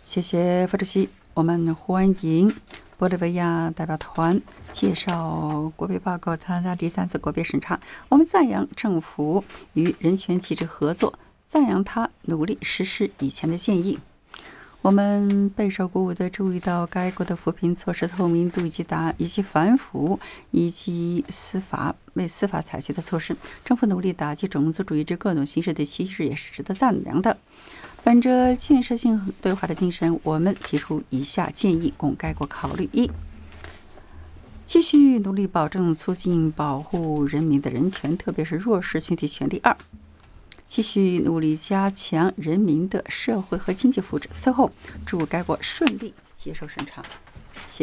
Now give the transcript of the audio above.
谢谢副主席。我们欢迎玻利维亚代表团介绍国别报告参加第3次国别审查。我们赞扬政府与人权机制合作，赞扬他努力实施以前的建议。我们备受鼓舞地注意到该国的扶贫措施透明度以及反腐以及为司法采取的措施。政府努力打击种族主义之各种形式的歧视也是值得赞扬的。本着建设性对话的精神，我们提出以下建议供该国考虑：一、继续努力保证促进保护人民的人权，特别是弱势群体权利；二、继续努力加强人民的社会和经济福祉。最后，祝该国顺利接受审查。